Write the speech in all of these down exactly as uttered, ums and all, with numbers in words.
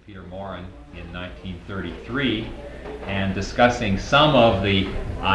Peter Maurin in nineteen thirty-three and discussing some of the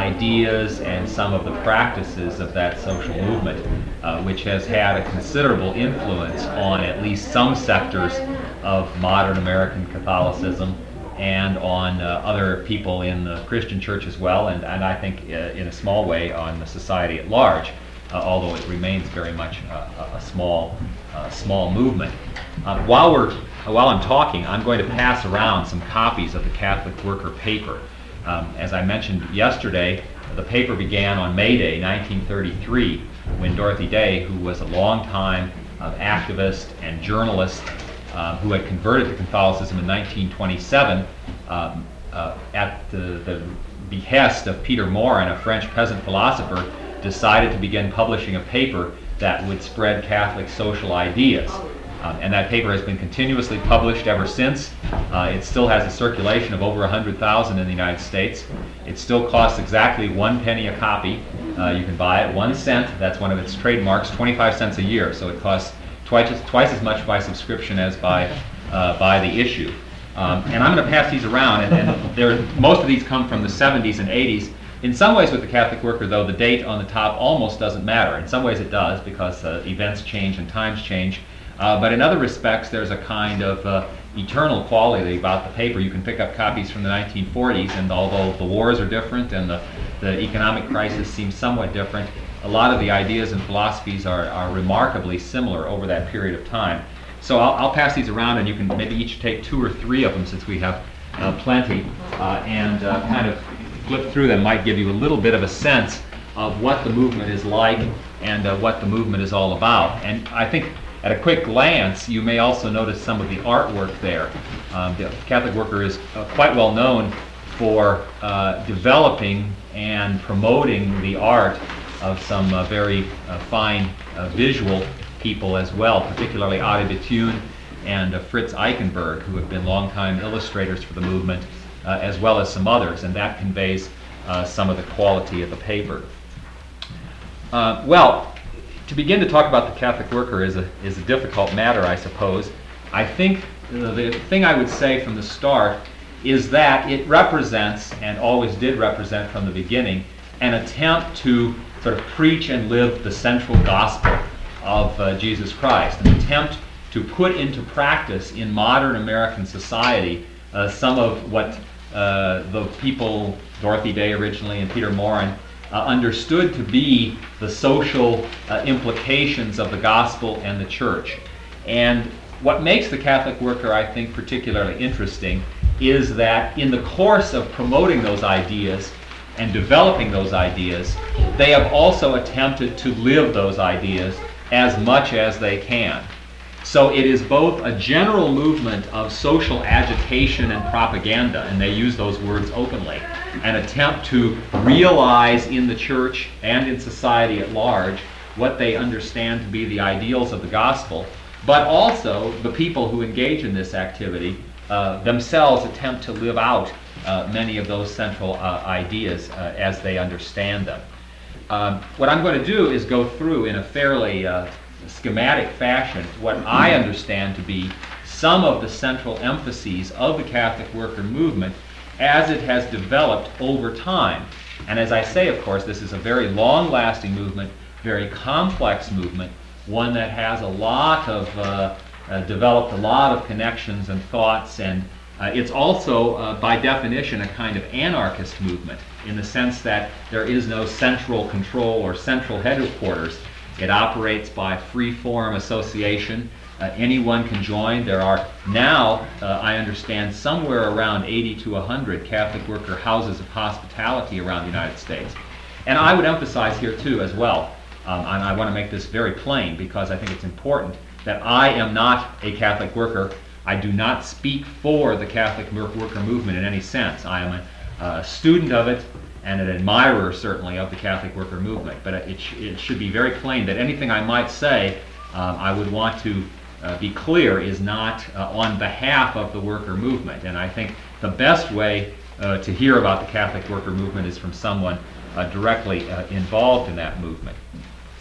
ideas and some of the practices of that social movement, uh, which has had a considerable influence on at least some sectors of modern American Catholicism and on uh, other people in the Christian church as well, and, and I think uh, in a small way on the society at large, uh, although it remains very much uh, a small, uh, small movement. Uh, while we're while I'm talking, I'm going to pass around some copies of the Catholic Worker paper. Um, as I mentioned yesterday, the paper began on May Day, nineteen thirty-three, when Dorothy Day, who was a longtime uh, activist and journalist, Uh, who had converted to Catholicism in nineteen twenty-seven, um, uh, at the, the behest of Peter Maurin, a French peasant philosopher, decided to begin publishing a paper that would spread Catholic social ideas. Um, and that paper has been continuously published ever since. Uh, it still has a circulation of over one hundred thousand in the United States. It still costs exactly one penny a copy. Uh, you can buy it one cent. That's one of its trademarks, twenty-five cents a year. So it costs twice as, twice as much by subscription as by uh, by the issue. Um, and I'm going to pass these around, and, and there, most of these come from the seventies and eighties. In some ways with the Catholic Worker, though, the date on the top almost doesn't matter. In some ways it does, because uh, events change and times change. Uh, but in other respects, there's a kind of uh, eternal quality about the paper. You can pick up copies from the nineteen forties, and although the wars are different and the, the economic crisis seems somewhat different, a lot of the ideas and philosophies are, are remarkably similar over that period of time. So I'll, I'll pass these around, and you can maybe each take two or three of them, since we have uh, plenty, uh, and uh, kind of flip through them. Might give you a little bit of a sense of what the movement is like and uh, what the movement is all about. And I think at a quick glance, you may also notice some of the artwork there. Um, the Catholic Worker is uh, quite well known for uh, developing and promoting the art of some uh, very uh, fine uh, visual people as well, particularly Arie Bethune and uh, Fritz Eichenberg, who have been longtime illustrators for the movement, uh, as well as some others, and that conveys uh, some of the quality of the paper. Uh, well, to begin to talk about the Catholic Worker is a, is a difficult matter, I suppose. I think uh, the thing I would say from the start is that it represents, and always did represent from the beginning, an attempt to sort of preach and live the central gospel of uh, Jesus Christ, an attempt to put into practice in modern American society uh, some of what uh, the people, Dorothy Day originally and Peter Maurin, uh, understood to be the social uh, implications of the gospel and the church. And what makes the Catholic Worker, I think, particularly interesting is that in the course of promoting those ideas and developing those ideas, they have also attempted to live those ideas as much as they can. So it is both a general movement of social agitation and propaganda, and they use those words openly, an attempt to realize in the church and in society at large what they understand to be the ideals of the gospel, but also the people who engage in this activity uh, themselves attempt to live out uh, many of those central uh, ideas uh, as they understand them. Um, what I'm going to do is go through in a fairly uh, schematic fashion what I understand to be some of the central emphases of the Catholic Worker movement as it has developed over time. And as I say, of course, this is a very long-lasting movement, very complex movement, one that has a lot of, uh, uh, developed a lot of connections and thoughts, and uh, it's also, uh, by definition, a kind of anarchist movement, in the sense that there is no central control or central headquarters. It operates by free-form association. Uh, anyone can join. There are now, uh, I understand, somewhere around eighty to one hundred Catholic Worker houses of hospitality around the United States. And I would emphasize here, too, as well, um, and I want to make this very plain because I think it's important, that I am not a Catholic Worker. I do not speak for the Catholic Worker movement in any sense. I am a uh, student of it, and an admirer, certainly, of the Catholic Worker movement. But it, sh- it should be very plain that anything I might say, um, I would want to uh, be clear, is not uh, on behalf of the worker movement. And I think the best way uh, to hear about the Catholic Worker movement is from someone uh, directly uh, involved in that movement.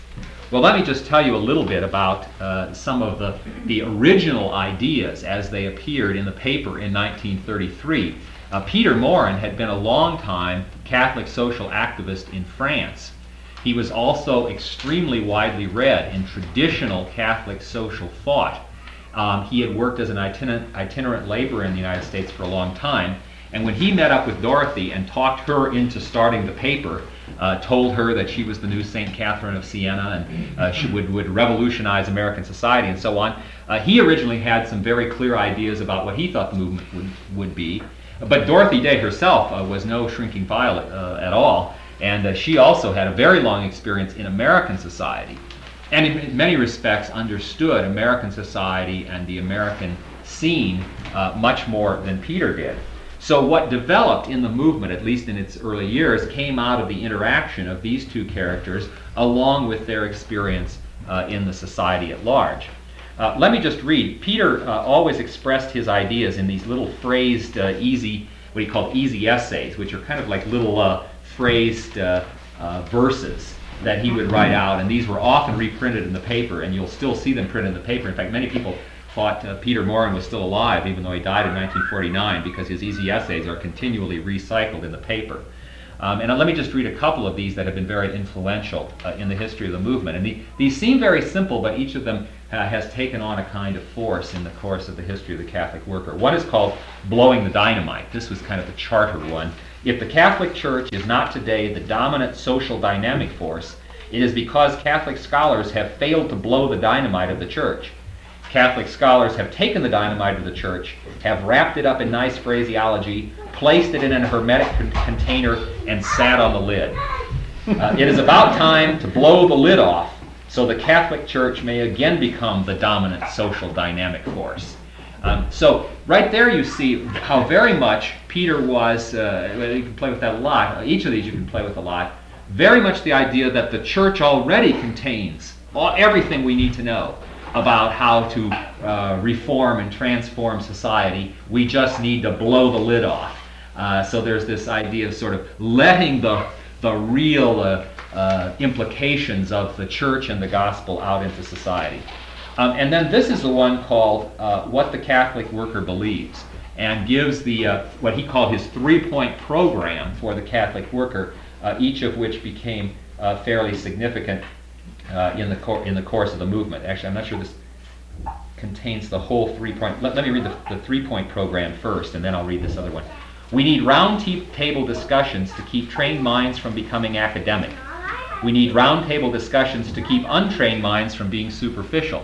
Well, let me just tell you a little bit about uh, some of the, the original ideas as they appeared in the paper in nineteen thirty-three. Uh, Peter Maurin had been a long-time Catholic social activist in France. He was also extremely widely read in traditional Catholic social thought. Um, he had worked as an itinerant, itinerant laborer in the United States for a long time, and when he met up with Dorothy and talked her into starting the paper, uh, told her that she was the new Saint Catherine of Siena and uh, she would, would revolutionize American society and so on, uh, he originally had some very clear ideas about what he thought the movement would, would be. But Dorothy Day herself uh, was no shrinking violet uh, at all, and uh, she also had a very long experience in American society, and in many respects understood American society and the American scene uh, much more than Peter did. So what developed in the movement, at least in its early years, came out of the interaction of these two characters along with their experience uh, in the society at large. Uh, let me just read. Peter uh, always expressed his ideas in these little phrased, uh, easy, what he called easy essays, which are kind of like little uh, phrased uh, uh, verses that he would write out, and these were often reprinted in the paper, and you'll still see them printed in the paper. In fact, many people thought uh, Peter Maurin was still alive, even though he died in nineteen forty-nine, because his easy essays are continually recycled in the paper. Um, and uh, let me just read a couple of these that have been very influential uh, in the history of the movement. And the, these seem very simple, but each of them uh, has taken on a kind of force in the course of the history of the Catholic worker. One is called Blowing the Dynamite. This was kind of the charter one. If the Catholic Church is not today the dominant social dynamic force, it is because Catholic scholars have failed to blow the dynamite of the Church. Catholic scholars have taken the dynamite of the Church, have wrapped it up in nice phraseology, placed it in a hermetic con- container, and sat on the lid. Uh, it is about time to blow the lid off so the Catholic Church may again become the dominant social dynamic force. Um, so right there you see how very much Peter was, uh, you can play with that a lot, each of these you can play with a lot, very much the idea that the Church already contains all, everything we need to know about how to uh, reform and transform society. We just need to blow the lid off. Uh, so there's this idea of sort of letting the, the real uh, uh, implications of the Church and the gospel out into society. Um, and then this is the one called uh, What the Catholic Worker Believes, and gives the uh, what he called his three-point program for the Catholic worker, uh, each of which became uh, fairly significant uh, in the cor- in the course of the movement. Actually, I'm not sure this contains the whole three-point. Let, let me read the, the three-point program first, and then I'll read this other one. We need round t- table discussions to keep trained minds from becoming academic. We need round table discussions to keep untrained minds from being superficial.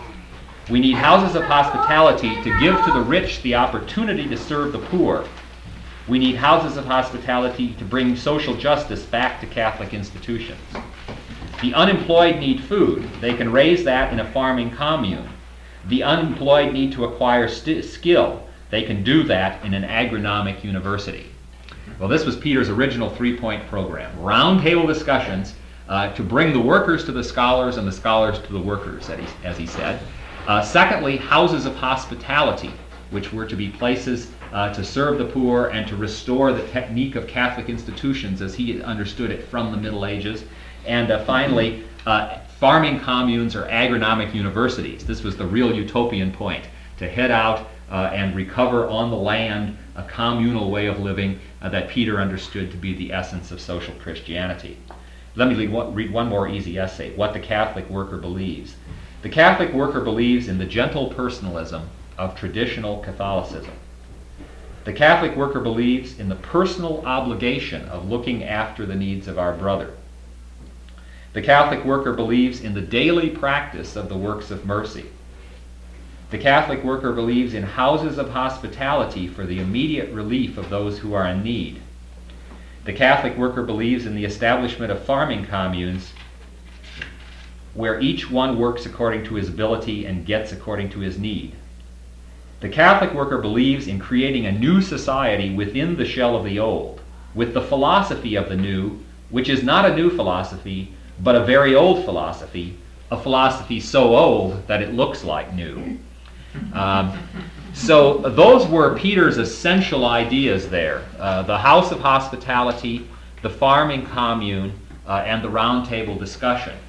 We need houses of hospitality to give to the rich the opportunity to serve the poor. We need houses of hospitality to bring social justice back to Catholic institutions. The unemployed need food. They can raise that in a farming commune. The unemployed need to acquire st- skill. They can do that in an agronomic university. Well, this was Peter's original three-point program. Round-table discussions uh, to bring the workers to the scholars and the scholars to the workers, as he, as he said. Uh, secondly, houses of hospitality, which were to be places uh, to serve the poor and to restore the technique of Catholic institutions as he understood it from the Middle Ages. And uh, finally, uh, farming communes or agronomic universities. This was the real utopian point, to head out uh, and recover on the land a communal way of living uh, that Peter understood to be the essence of social Christianity. Let me read one, read one more easy essay, What the Catholic Worker Believes. The Catholic worker believes in the gentle personalism of traditional Catholicism. The Catholic worker believes in the personal obligation of looking after the needs of our brother. The Catholic worker believes in the daily practice of the works of mercy. The Catholic worker believes in houses of hospitality for the immediate relief of those who are in need. The Catholic worker believes in the establishment of farming communes where each one works according to his ability and gets according to his need. The Catholic worker believes in creating a new society within the shell of the old, with the philosophy of the new, which is not a new philosophy, but a very old philosophy, a philosophy so old that it looks like new. Um, so those were Peter's essential ideas there. Uh, the house of hospitality, the farming commune, uh, and the round table discussion.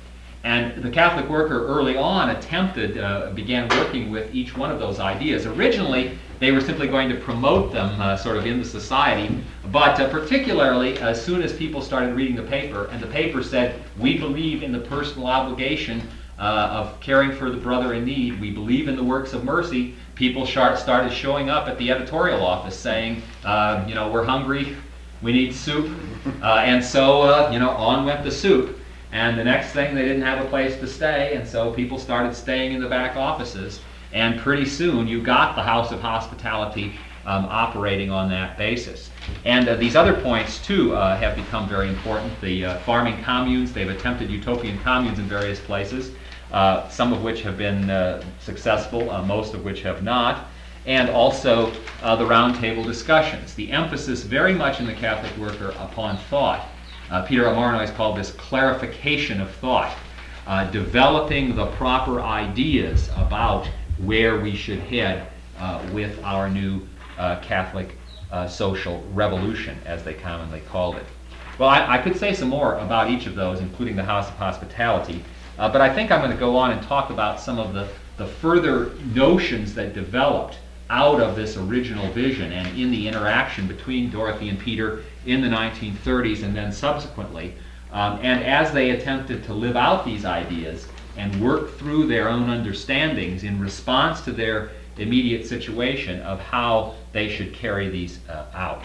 And the Catholic worker early on attempted, uh, began working with each one of those ideas. Originally, they were simply going to promote them uh, sort of in the society, but uh, particularly as soon as people started reading the paper, and the paper said, we believe in the personal obligation uh, of caring for the brother in need, we believe in the works of mercy, people start, started showing up at the editorial office saying, uh, you know, we're hungry, we need soup, uh, and so, uh, you know, on went the soup. And the next thing, they didn't have a place to stay, and so people started staying in the back offices. And pretty soon, you got the House of Hospitality um, operating on that basis. And uh, these other points, too, uh, have become very important. The uh, farming communes, they've attempted utopian communes in various places, uh, some of which have been uh, successful, uh, most of which have not. And also uh, the roundtable discussions. The emphasis very much in the Catholic worker upon thought. Uh, Peter Amarnoy has called this clarification of thought, uh, developing the proper ideas about where we should head uh, with our new uh, Catholic uh, social revolution, as they commonly called it. Well, I, I could say some more about each of those, including the House of Hospitality, uh, but I think I'm going to go on and talk about some of the, the further notions that developed out of this original vision and in the interaction between Dorothy and Peter in the nineteen thirties and then subsequently. Um, and as they attempted to live out these ideas and work through their own understandings in response to their immediate situation of how they should carry these uh, out.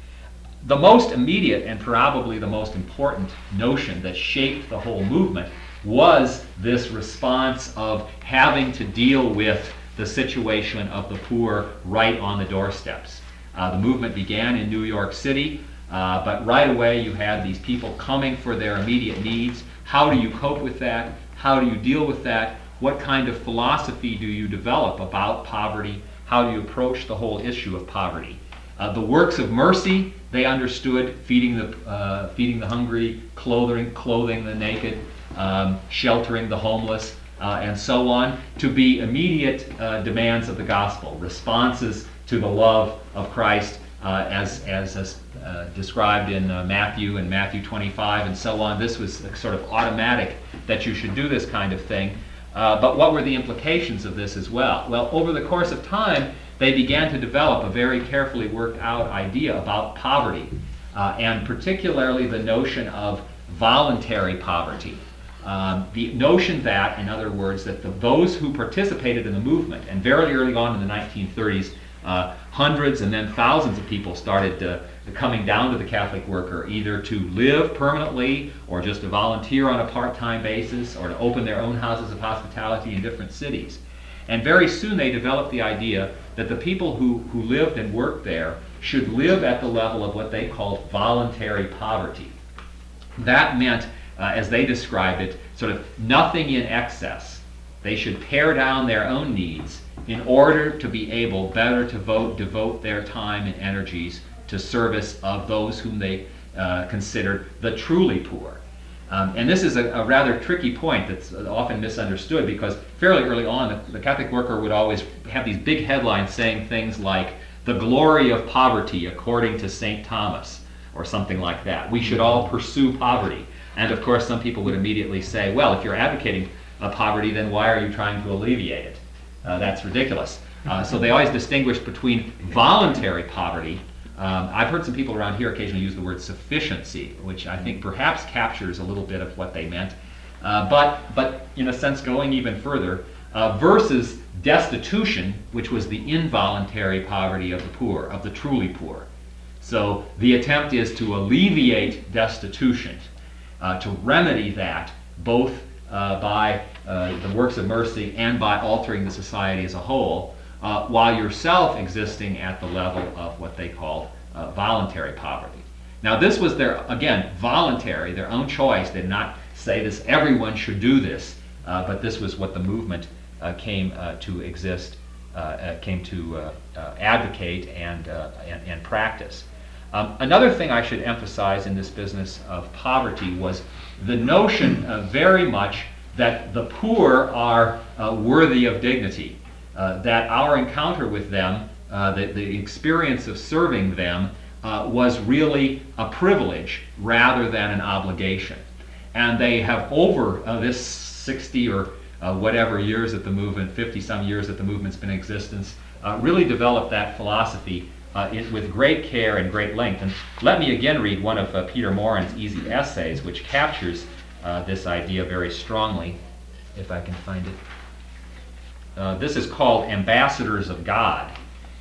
The most immediate and probably the most important notion that shaped the whole movement was this response of having to deal with the situation of the poor right on the doorsteps. Uh, the movement began in New York City, uh, but right away you had these people coming for their immediate needs. How do you cope with that? How do you deal with that? What kind of philosophy do you develop about poverty? How do you approach the whole issue of poverty? Uh, the works of mercy, they understood feeding the, uh, feeding the hungry, clothing, clothing the naked, um, sheltering the homeless, Uh, and so on, to be immediate uh, demands of the gospel, responses to the love of Christ uh, as, as uh, described in uh, Matthew and Matthew twenty-five and so on. This was sort of automatic that you should do this kind of thing. Uh, but what were the implications of this as well? Well, over the course of time, they began to develop a very carefully worked out idea about poverty, uh, and particularly the notion of voluntary poverty. Um, the notion that, in other words, that the, those who participated in the movement, and very early on in the nineteen thirties, uh, hundreds and then thousands of people started uh, coming down to the Catholic worker, either to live permanently or just to volunteer on a part-time basis or to open their own houses of hospitality in different cities. And very soon they developed the idea that the people who, who lived and worked there should live at the level of what they called voluntary poverty. That meant, Uh, as they described it, sort of nothing in excess. They should pare down their own needs in order to be able better to vote, devote their time and energies to service of those whom they uh, considered the truly poor. Um, and this is a, a rather tricky point that's often misunderstood, because fairly early on the, the Catholic worker would always have these big headlines saying things like, "The glory of poverty according to Saint Thomas," or something like that. We should all pursue poverty. And of course, some people would immediately say, well, if you're advocating uh, poverty, then why are you trying to alleviate it? Uh, that's ridiculous. Uh, so they always distinguished between voluntary poverty. Um, I've heard some people around here occasionally use the word sufficiency, which I think perhaps captures a little bit of what they meant. Uh, but, but in a sense, going even further, uh, versus destitution, which was the involuntary poverty of the poor, of the truly poor. So the attempt is to alleviate destitution, uh, to remedy that, both uh, by uh, the works of mercy and by altering the society as a whole, uh, while yourself existing at the level of what they called uh, voluntary poverty. Now this was their, again, voluntary, their own choice. They did not say this, everyone should do this, uh, but this was what the movement uh, came uh, to exist, uh, uh, came to uh, uh, advocate and, uh, and, and practice. Um, another thing I should emphasize in this business of poverty was the notion uh, very much that the poor are uh, worthy of dignity, uh, that our encounter with them, uh, the, the experience of serving them, uh, was really a privilege rather than an obligation. And they have, over uh, this sixty or uh, whatever years that the movement, fifty some years that the movement's been in existence, uh, really developed that philosophy uh, it, with great care and great length. And let me again read one of uh, Peter Morin's easy essays, which captures uh, this idea very strongly, if I can find it. Uh, this is called Ambassadors of God.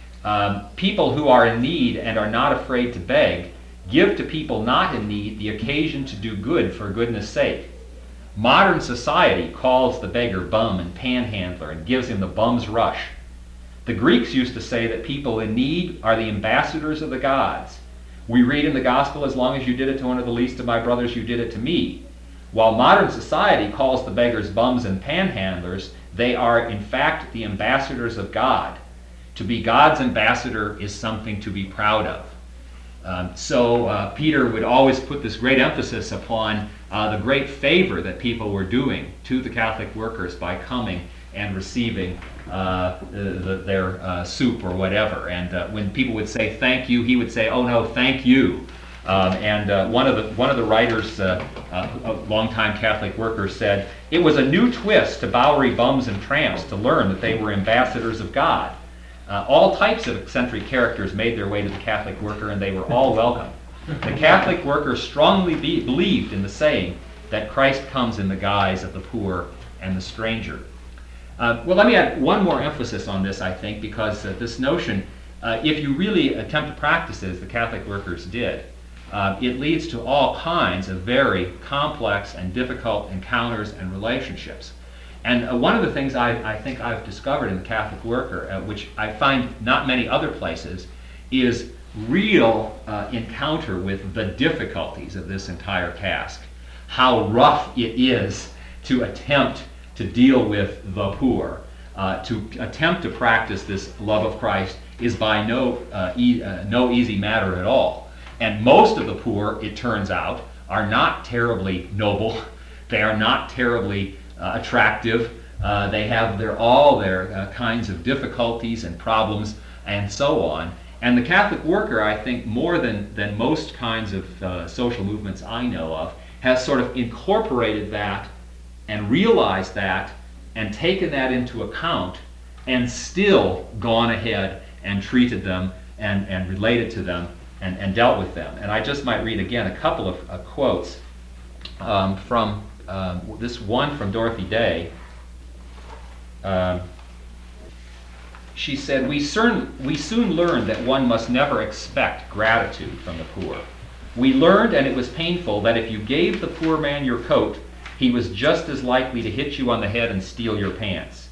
Um, people who are in need and are not afraid to beg give to people not in need the occasion to do good for goodness sake. Modern society calls the beggar bum and panhandler and gives him the bum's rush. The Greeks used to say that people in need are the ambassadors of the gods. We read in the gospel, as long as you did it to one of the least of my brothers, you did it to me. While modern society calls the beggars bums and panhandlers, they are in fact the ambassadors of God. To be God's ambassador is something to be proud of. Um, so uh, Peter would always put this great emphasis upon uh, the great favor that people were doing to the Catholic workers by coming and receiving uh, the, the, their uh, soup or whatever. And uh, when people would say thank you, he would say, oh no, thank you. Um, and uh, one of the one of the writers, uh, uh, a longtime Catholic worker, said, it was a new twist to Bowery bums and tramps to learn that they were ambassadors of God. Uh, all types of eccentric characters made their way to the Catholic worker, and they were all welcome. The Catholic worker strongly be, believed in the saying that Christ comes in the guise of the poor and the stranger. Uh, well, let me add one more emphasis on this, I think, because uh, this notion, uh, if you really attempt to practice it as the Catholic workers did, uh, it leads to all kinds of very complex and difficult encounters and relationships. And uh, one of the things I, I think I've discovered in the Catholic worker, uh, which I find not many other places, is real uh, encounter with the difficulties of this entire task. How rough it is to attempt to deal with the poor. Uh, to attempt to practice this love of Christ is by no, uh, e- uh, no easy matter at all. And most of the poor, it turns out, are not terribly noble. They are not terribly Uh, attractive. Uh, they have their all their uh, kinds of difficulties and problems and so on. And the Catholic worker, I think, more than, than most kinds of uh, social movements I know of, has sort of incorporated that and realized that and taken that into account and still gone ahead and treated them and, and related to them and, and dealt with them. And I just might read again a couple of uh, quotes um, from Um, this one from Dorothy Day. Um, she said, we, cern- we soon learned that one must never expect gratitude from the poor. We learned, and it was painful, that if you gave the poor man your coat, he was just as likely to hit you on the head and steal your pants.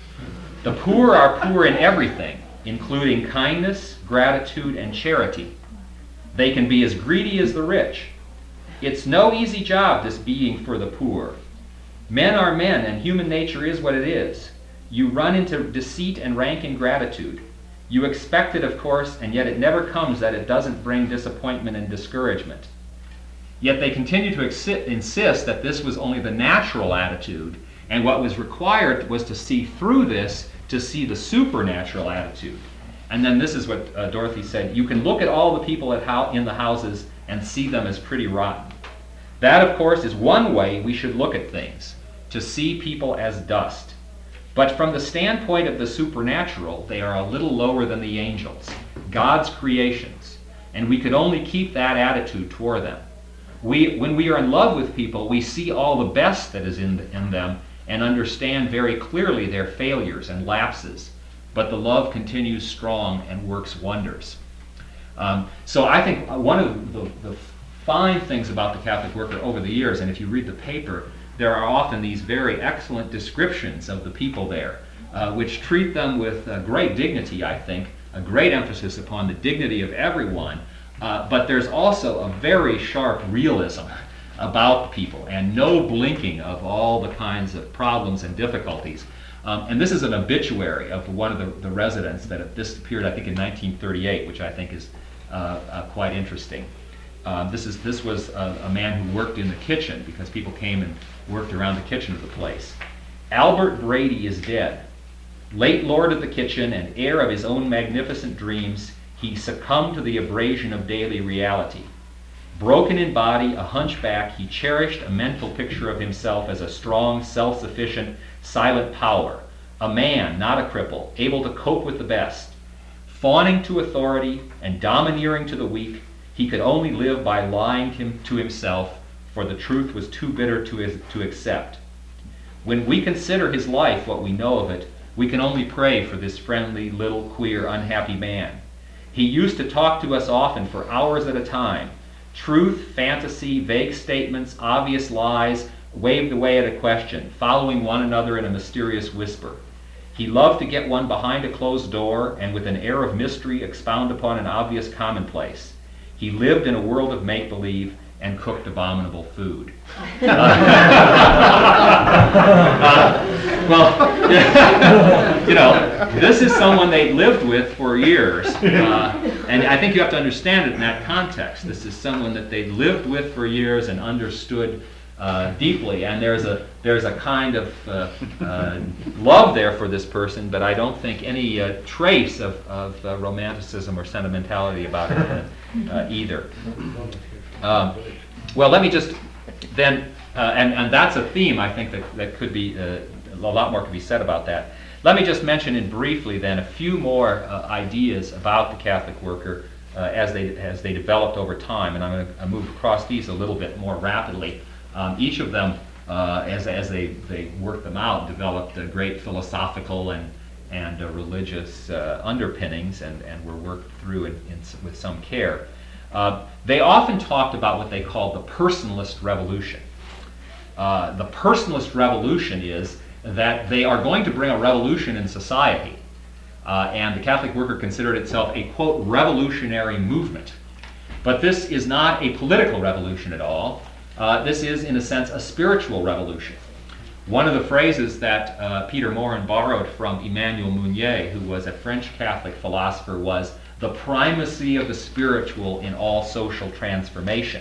The poor are poor in everything, including kindness, gratitude, and charity. They can be as greedy as the rich. It's no easy job, this being for the poor. Men are men, and human nature is what it is. You run into deceit and rank ingratitude. You expect it, of course, and yet it never comes that it doesn't bring disappointment and discouragement. Yet they continue to exi- insist that this was only the natural attitude, and what was required was to see through this to see the supernatural attitude. And then this is what uh, Dorothy said, you can look at all the people at how- in the houses and see them as pretty rotten. That, of course, is one way we should look at things, to see people as dust. But from the standpoint of the supernatural, they are a little lower than the angels, God's creations, and we could only keep that attitude toward them. We, when we are in love with people, we see all the best that is in, in them and understand very clearly their failures and lapses, but the love continues strong and works wonders. Um, so I think one of the, the fine things about the Catholic worker over the years, and if you read the paper, there are often these very excellent descriptions of the people there, uh, which treat them with uh, great dignity, I think, a great emphasis upon the dignity of everyone, uh, but there's also a very sharp realism about people and no blinking of all the kinds of problems and difficulties. Um, and this is an obituary of one of the, the residents that this appeared, I think, in nineteen thirty-eight, which I think is Uh, uh, quite interesting. Uh, this is this was a, a man who worked in the kitchen because people came and worked around the kitchen of the place. Albert Brady is dead. Late lord of the kitchen and heir of his own magnificent dreams, he succumbed to the abrasion of daily reality. Broken in body, a hunchback, he cherished a mental picture of himself as a strong, self-sufficient, silent power, a man, not a cripple, able to cope with the best. Fawning to authority and domineering to the weak, he could only live by lying him to himself, for the truth was too bitter to, his, to accept. When we consider his life, what we know of it, we can only pray for this friendly, little, queer, unhappy man. He used to talk to us often for hours at a time. Truth, fantasy, vague statements, obvious lies, waved away at a question, following one another in a mysterious whisper. He loved to get one behind a closed door and with an air of mystery expound upon an obvious commonplace. He lived in a world of make-believe and cooked abominable food. uh, well, you know, this is someone they lived with for years, uh, and I think you have to understand it in that context. This is someone that they lived with for years and understood uh, deeply, and there's a there's a kind of uh, uh, love there for this person, but I don't think any uh, trace of, of uh, romanticism or sentimentality about it uh, uh, either. Um, well, let me just then, uh, and, and that's a theme I think that, that could be, uh, a lot more could be said about that. Let me just mention in briefly then a few more uh, ideas about the Catholic worker uh, as they as they developed over time, and I'm going to move across these a little bit more rapidly. Um, each of them, uh, as as they, they worked them out, developed a great philosophical and and uh, religious uh, underpinnings, and, and were worked through in, in, with some care. Uh, they often talked about what they called the personalist revolution. Uh, the personalist revolution is that they are going to bring a revolution in society, uh, and the Catholic worker considered itself a, quote, revolutionary movement. But this is not a political revolution at all. Uh, this is, in a sense, a spiritual revolution. One of the phrases that uh, Peter Morin borrowed from Emmanuel Mounier, who was a French Catholic philosopher, was the primacy of the spiritual in all social transformation.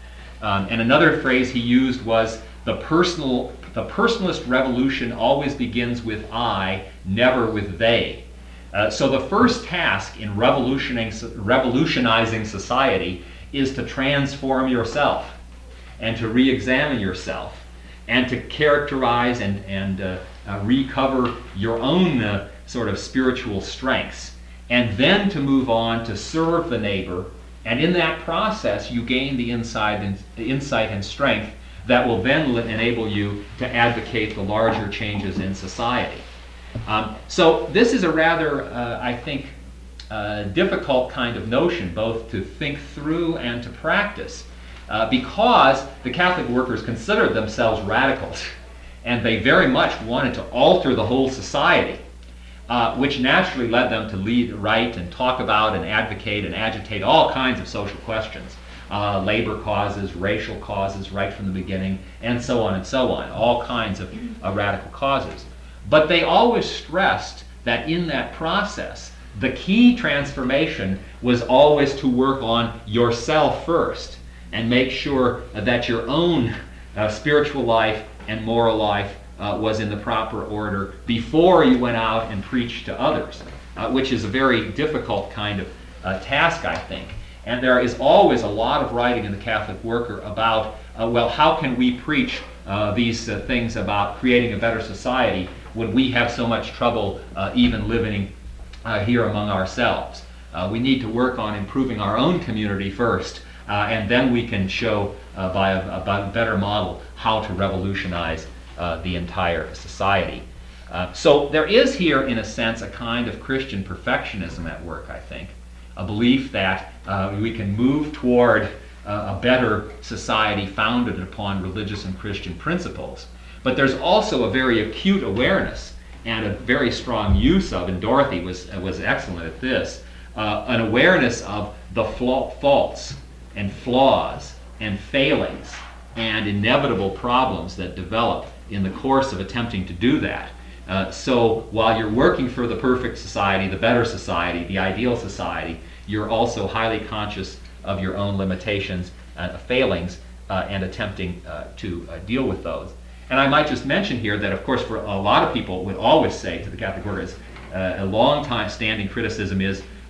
Um, and another phrase he used was the personal, the personalist revolution always begins with I, never with they. Uh, so the first task in revolutionizing, revolutionizing society is to transform yourself and to re-examine yourself and to characterize and, and uh, uh, recover your own uh, sort of spiritual strengths, and then to move on to serve the neighbor, and in that process you gain the insight and, the insight and strength that will then enable you to advocate the larger changes in society. Um, so this is a rather, uh, I think, uh, difficult kind of notion, both to think through and to practice, uh, because the Catholic workers considered themselves radicals, and they very much wanted to alter the whole society. Uh, which naturally led them to lead, write, and talk about and advocate and agitate all kinds of social questions, uh, labor causes, racial causes, right from the beginning, and so on and so on, all kinds of uh, radical causes. But they always stressed that in that process, the key transformation was always to work on yourself first and make sure that your own uh, spiritual life and moral life Uh, was in the proper order before you went out and preached to others, uh, which is a very difficult kind of uh, task, I think. And there is always a lot of writing in the Catholic worker about, uh, well, how can we preach uh, these uh, things about creating a better society when we have so much trouble uh, even living uh, here among ourselves? Uh, we need to work on improving our own community first, uh, and then we can show uh, by a, a better model how to revolutionize Uh, the entire society. Uh, so there is here, in a sense, a kind of Christian perfectionism at work, I think. A belief that uh, we can move toward uh, a better society founded upon religious and Christian principles. But there's also a very acute awareness and a very strong use of, and Dorothy was, uh, was excellent at this, uh, an awareness of the flaw- faults and flaws and failings and inevitable problems that develop in the course of attempting to do that. Uh, so while you're working for the perfect society, the better society, the ideal society, you're also highly conscious of your own limitations and failings uh, and attempting uh, to uh, deal with those. And I might just mention here that, of course, for a lot of people would always say to the Catholic workers, uh, a long time standing criticism is,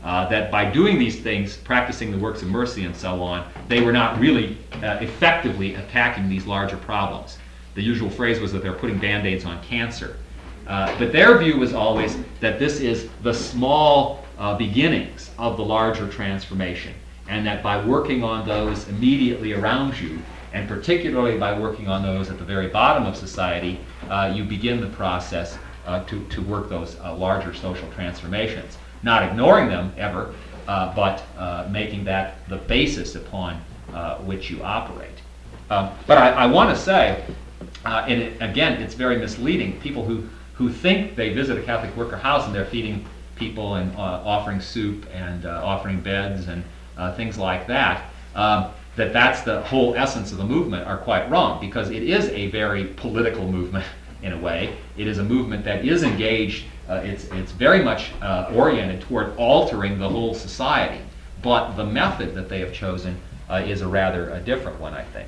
Uh, that by doing these things, practicing the works of mercy and so on, they were not really uh, effectively attacking these larger problems. The usual phrase was that they're putting Band-Aids on cancer. Uh, but their view was always that this is the small uh, beginnings of the larger transformation, and that by working on those immediately around you, and particularly by working on those at the very bottom of society, uh, you begin the process uh, to, to work those uh, larger social transformations. Not ignoring them ever, uh, but uh, making that the basis upon uh, which you operate. Um, but I, I want to say, uh, and it, again, it's very misleading. People who, who think they visit a Catholic worker house and they're feeding people and uh, offering soup and uh, offering beds and uh, things like that, um, that that's the whole essence of the movement, are quite wrong, because it is a very political movement in a way. It is a movement that is engaged. Uh, it's, it's very much uh, oriented toward altering the whole society, but the method that they have chosen uh, is a rather a different one, I think.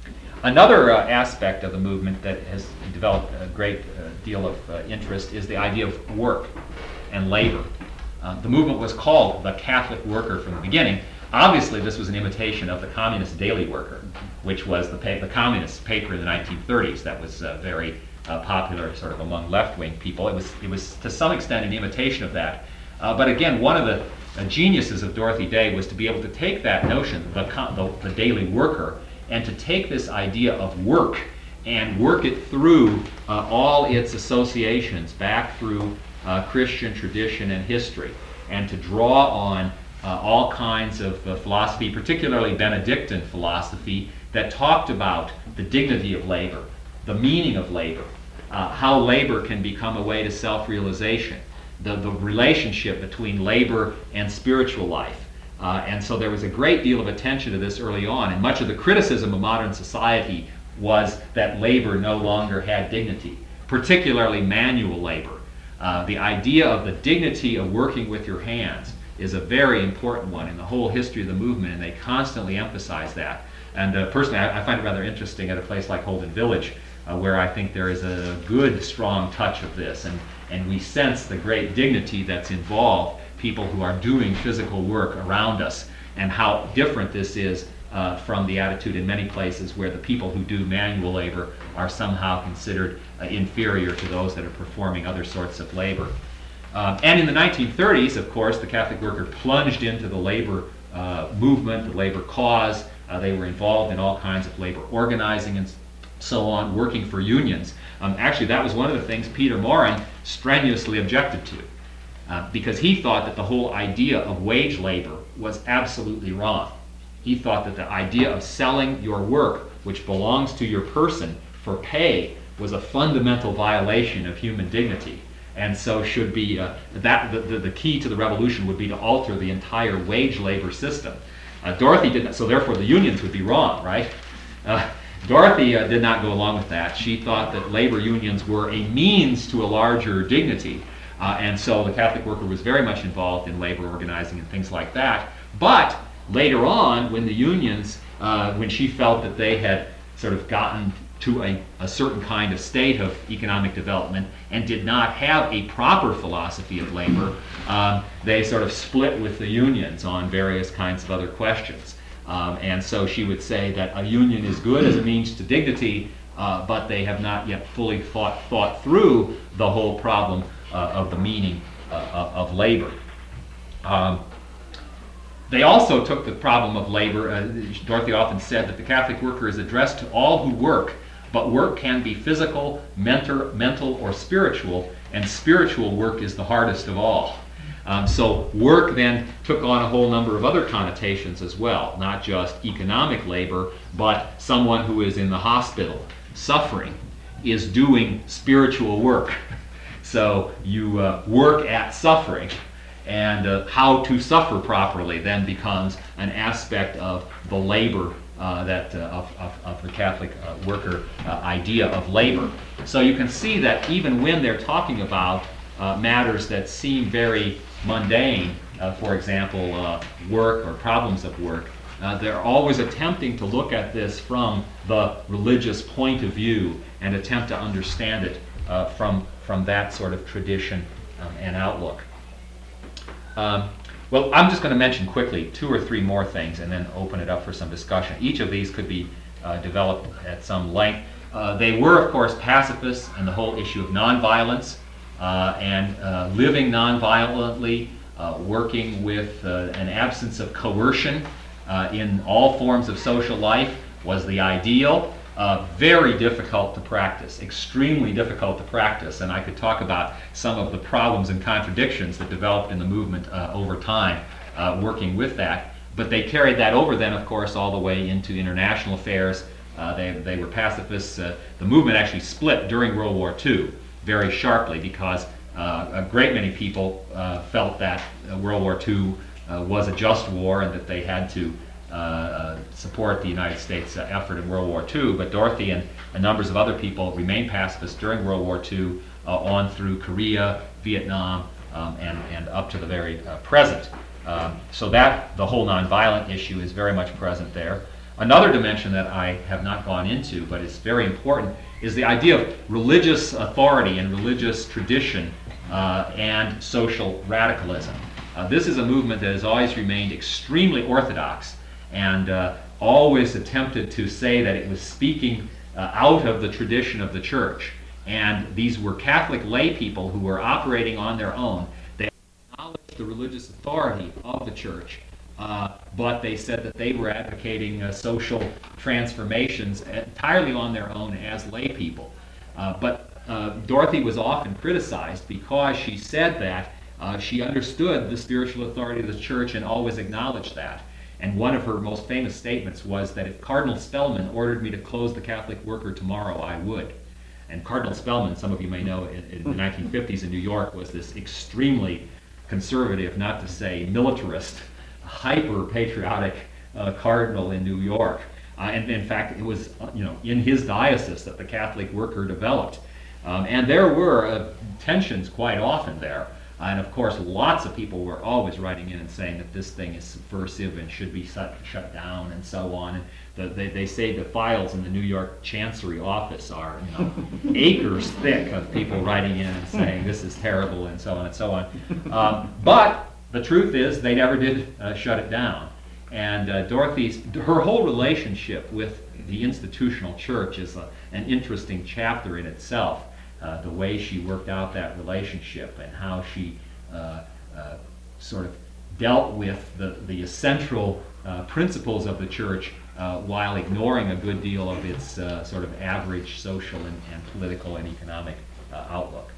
Another uh, aspect of the movement that has developed a great uh, deal of uh, interest is the idea of work and labor. Uh, the movement was called the Catholic Worker from the beginning. Obviously, this was an imitation of the Communist Daily Worker, which was the, pa- the communist paper in the nineteen thirties that was uh, very Uh, popular sort of among left-wing people. It was, it was to some extent an imitation of that. Uh, but again, one of the uh, geniuses of Dorothy Day was to be able to take that notion, the, the, the daily worker, and to take this idea of work and work it through uh, all its associations back through uh, Christian tradition and history, and to draw on uh, all kinds of uh, philosophy, particularly Benedictine philosophy, that talked about the dignity of labor, the meaning of labor, uh, how labor can become a way to self-realization, the, the relationship between labor and spiritual life. Uh, and so there was a great deal of attention to this early on, and much of the criticism of modern society was that labor no longer had dignity, particularly manual labor. Uh, the idea of the dignity of working with your hands is a very important one in the whole history of the movement, and they constantly emphasize that. And uh, personally, I, I find it rather interesting at a place like Holden Village, Uh, where I think there is a good, strong touch of this, and, and we sense the great dignity that's involved, people who are doing physical work around us, and how different this is uh, from the attitude in many places where the people who do manual labor are somehow considered uh, inferior to those that are performing other sorts of labor. Um, and in the nineteen thirties, of course, the Catholic Worker plunged into the labor uh, movement, the labor cause. Uh, they were involved in all kinds of labor organizing and so on, working for unions. Um, actually, that was one of the things Peter Maurin strenuously objected to, uh, because he thought that the whole idea of wage labor was absolutely wrong. He thought that the idea of selling your work, which belongs to your person, for pay was a fundamental violation of human dignity, and so should be uh, that the, the, the key to the revolution would be to alter the entire wage labor system. Uh, Dorothy didn't, so therefore the unions would be wrong, right? Uh, Dorothy uh, did not go along with that. She thought that labor unions were a means to a larger dignity. Uh, and so the Catholic Worker was very much involved in labor organizing and things like that. But later on, when the unions, uh, when she felt that they had sort of gotten to a, a certain kind of state of economic development and did not have a proper philosophy of labor, um, they sort of split with the unions on various kinds of other questions. Um, and so she would say that a union is good as a means to dignity, uh, but they have not yet fully thought, thought through the whole problem uh, of the meaning uh, of labor. Um, they also took the problem of labor. Uh, Dorothy often said that the Catholic Worker is addressed to all who work, but work can be physical, mentor, mental, or spiritual, and spiritual work is the hardest of all. Um, so work then took on a whole number of other connotations as well, not just economic labor, but someone who is in the hospital suffering is doing spiritual work. So you uh, work at suffering, and uh, how to suffer properly then becomes an aspect of the labor uh, that uh, of, of, of the Catholic uh, worker uh, idea of labor. So you can see that even when they're talking about uh, matters that seem very mundane, uh, for example, uh, work or problems of work, uh, they're always attempting to look at this from the religious point of view and attempt to understand it uh, from, from that sort of tradition um, and outlook. Um, Well, I'm just going to mention quickly two or three more things and then open it up for some discussion. Each of these could be uh, developed at some length. Uh, they were, of course, pacifists, and the whole issue of nonviolence uh, and uh, living nonviolently, uh, working with uh, an absence of coercion uh, in all forms of social life was the ideal. Uh, very difficult to practice, extremely difficult to practice, and I could talk about some of the problems and contradictions that developed in the movement uh, over time uh, working with that. But they carried that over then, of course, all the way into international affairs. Uh, they, they were pacifists. Uh, the movement actually split during World War Two very sharply because uh, a great many people uh, felt that uh, World War Two uh, was a just war and that they had to Uh, uh, support the United States uh, effort in World War Two, but Dorothy and, and numbers of other people remained pacifists during World War Two uh, on through Korea, Vietnam, um, and, and up to the very uh, present. Um, so that, the whole nonviolent issue is very much present there. Another dimension that I have not gone into, but is very important, is the idea of religious authority and religious tradition uh, and social radicalism. Uh, this is a movement that has always remained extremely orthodox and uh, always attempted to say that it was speaking uh, out of the tradition of the church. And these were Catholic lay people who were operating on their own. They acknowledged the religious authority of the church, uh, but they said that they were advocating uh, social transformations entirely on their own as lay people. Uh, but uh, Dorothy was often criticized because she said that uh, she understood the spiritual authority of the church and always acknowledged that. And one of her most famous statements was that if Cardinal Spellman ordered me to close the Catholic Worker tomorrow, I would. And Cardinal Spellman, some of you may know, in, in the nineteen fifties in New York was this extremely conservative, not to say militarist, hyper-patriotic uh, cardinal in New York. Uh, and in fact, it was uh, you know in his diocese that the Catholic Worker developed. Um, and there were uh, tensions quite often there. And of course, lots of people were always writing in and saying that this thing is subversive and should be shut, shut down and so on. And the, they, they say the files in the New York Chancery office are you know, acres thick of people writing in and saying this is terrible and so on and so on. Um, but the truth is they never did uh, shut it down. And uh, Dorothy's, her whole relationship with the institutional church is a, an interesting chapter in itself. Uh, the way she worked out that relationship and how she uh, uh, sort of dealt with the, the essential uh, principles of the church uh, while ignoring a good deal of its uh, sort of average social and, and political and economic uh, outlook.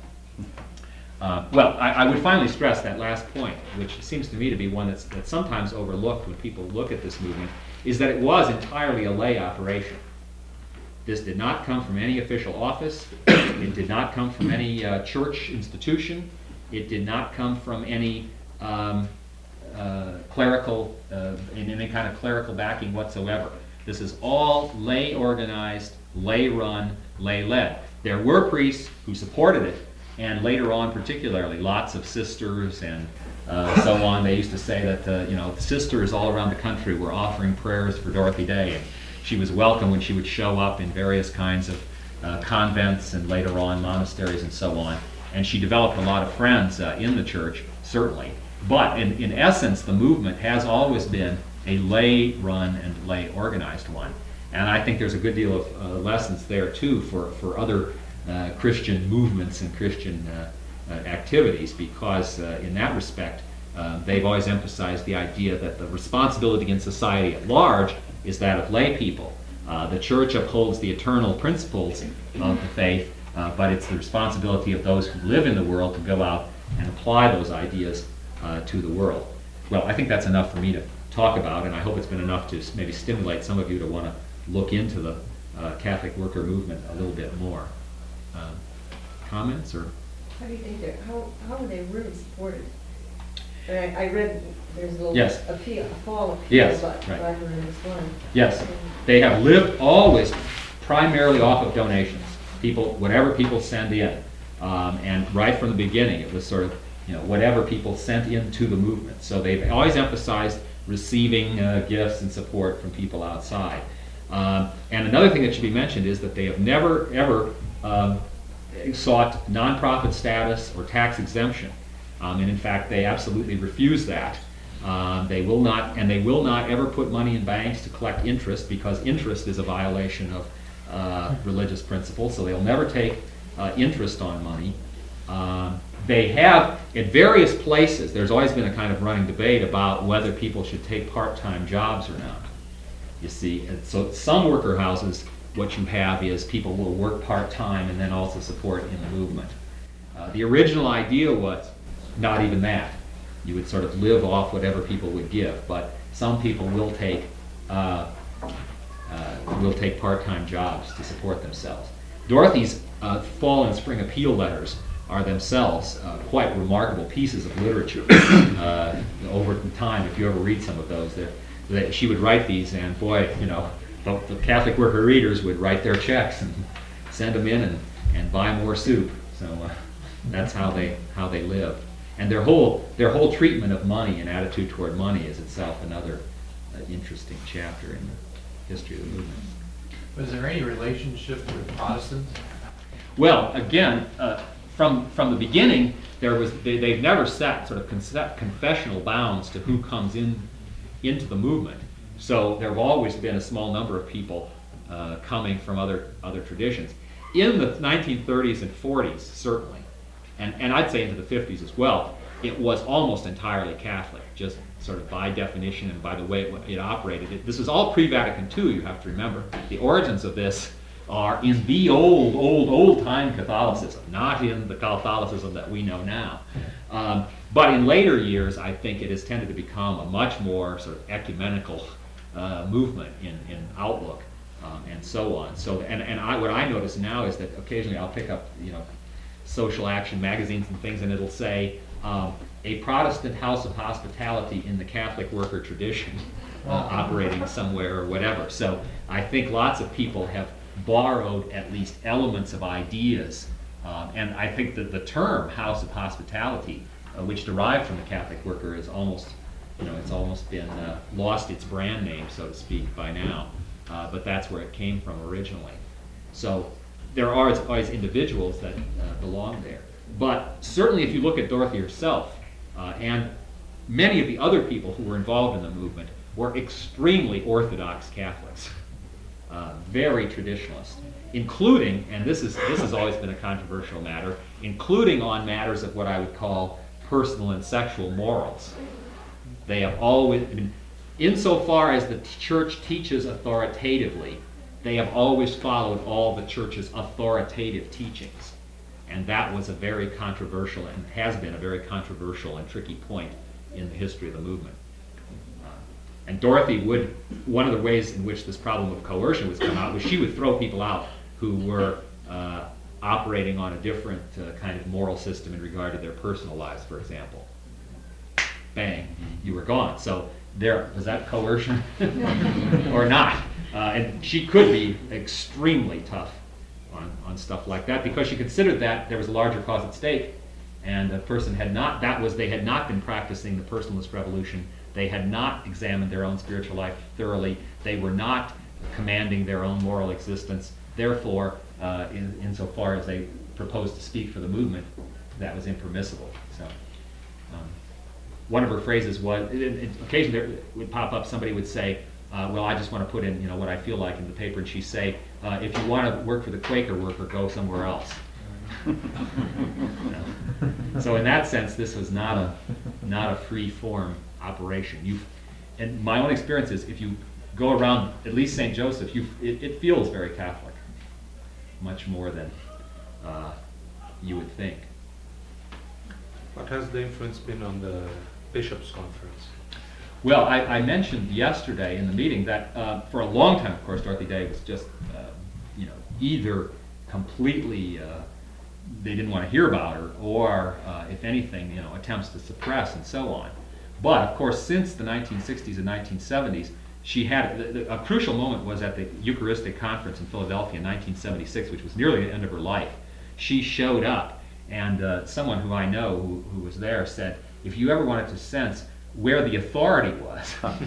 Uh, well, I, I would finally stress that last point, which seems to me to be one that's, that's sometimes overlooked when people look at this movement, is that it was entirely a lay operation. This did not come from any official office. It did not come from any uh, church institution. It did not come from any um, uh, clerical, uh, in any kind of clerical backing whatsoever. This is all lay organized, lay run, lay led. There were priests who supported it, and later on particularly, lots of sisters and uh, so on. They used to say that uh, you know sisters all around the country were offering prayers for Dorothy Day. And she was welcome when she would show up in various kinds of uh, convents and later on monasteries and so on. And she developed a lot of friends uh, in the church, certainly. But in, in essence, the movement has always been a lay-run and lay-organized one. And I think there's a good deal of uh, lessons there, too, for, for other uh, Christian movements and Christian uh, uh, activities, because uh, in that respect, uh, they've always emphasized the idea that the responsibility in society at large is that of lay people. Uh, the church upholds the eternal principles of the faith, uh, but it's the responsibility of those who live in the world to go out and apply those ideas uh, to the world. Well, I think that's enough for me to talk about, and I hope it's been enough to maybe stimulate some of you to want to look into the uh, Catholic worker movement a little bit more. Uh, comments or? How do you think they're, how, how were they really supported? And I, I read there's a little Yes. appeal, a fall appeal, Yes, but right. I heard this one. Yes, they have lived always primarily off of donations. People, whatever people send in, um, and right from the beginning, it was sort of you know whatever people sent into the movement. So they've always emphasized receiving uh, gifts and support from people outside. Um, and another thing that should be mentioned is that they have never ever um, sought nonprofit status or tax exemption. Um, and in fact, they absolutely refuse that. Um, they will not, and they will not ever put money in banks to collect interest, because interest is a violation of uh, religious principles. So they'll never take uh, interest on money. Um, they have, at various places, there's always been a kind of running debate about whether people should take part-time jobs or not. You see, and so some worker houses, what you have is people will work part-time and then also support in the movement. Uh, the original idea was not even that. You would sort of live off whatever people would give, but some people will take uh, uh, will take part-time jobs to support themselves. Dorothy's uh, fall and spring appeal letters are themselves uh, quite remarkable pieces of literature. uh, over time, if you ever read some of those, they're, they, she would write these, and boy, you know, the, the Catholic worker readers would write their checks and send them in and, and buy more soup. So uh, that's how they how they lived. And their whole their whole treatment of money and attitude toward money is itself another uh, interesting chapter in the history of the movement. Was there any relationship with Protestants? Well, again, uh, from from the beginning, there was they, they've never set sort of concept, confessional bounds to who comes in into the movement. So there have always been a small number of people uh, coming from other other traditions. In the nineteen thirties and forties, certainly. And, and I'd say into the fifties as well, it was almost entirely Catholic, just sort of by definition and by the way it, it operated. It, this was all pre-Vatican two, you have to remember. The origins of this are in the old, old, old-time Catholicism, not in the Catholicism that we know now. Um, but in later years, I think it has tended to become a much more sort of ecumenical uh, movement in, in outlook um, and so on. So, and, and I, what I notice now is that occasionally I'll pick up, you know, social action magazines and things, and it'll say um, a Protestant house of hospitality in the Catholic worker tradition uh, operating somewhere or whatever. So I think lots of people have borrowed at least elements of ideas, um, and I think that the term house of hospitality, uh, which derived from the Catholic worker, is almost, you know, it's almost been uh, lost its brand name, so to speak, by now. Uh, but that's where it came from originally. So there are always individuals that uh, belong there. But certainly if you look at Dorothy herself, uh, and many of the other people who were involved in the movement were extremely Orthodox Catholics, uh, very traditionalist, including, and this is this has always been a controversial matter, including on matters of what I would call personal and sexual morals. They have always, I mean, insofar as the church teaches authoritatively, they have always followed all the church's authoritative teachings. And that was a very controversial, and has been a very controversial and tricky point in the history of the movement. Uh, and Dorothy would, one of the ways in which this problem of coercion was come out was she would throw people out who were uh, operating on a different uh, kind of moral system in regard to their personal lives, for example. Bang, you were gone. So there, was that coercion or not? Uh, and she could be extremely tough on, on stuff like that, because she considered that there was a larger cause at stake, and the person had not, that was, they had not been practicing the personalist revolution, they had not examined their own spiritual life thoroughly, they were not commanding their own moral existence, therefore, uh, in, insofar as they proposed to speak for the movement, that was impermissible. So, um, one of her phrases was, it, it, occasionally there would pop up, somebody would say, Uh, well, I just want to put in, you know, what I feel like in the paper, and she'd say, uh, if you want to work for the Quaker worker, go somewhere else. You know? So in that sense, this was not a not a free form operation. You, and my own experience is, if you go around at least Saint Joseph, you it, it feels very Catholic, much more than uh, you would think. What has the influence been on the Bishops' Conference? Well, I, I mentioned yesterday in the meeting that uh, for a long time, of course, Dorothy Day was just, uh, you know, either completely uh, they didn't want to hear about her, or uh, if anything, you know, attempts to suppress and so on. But of course, since the nineteen sixties and nineteen seventies, she had the, the, a crucial moment was at the Eucharistic Conference in Philadelphia in nineteen seventy-six, which was nearly the end of her life. She showed up, and uh, someone who I know who, who was there said, if you ever wanted to sense where the authority was,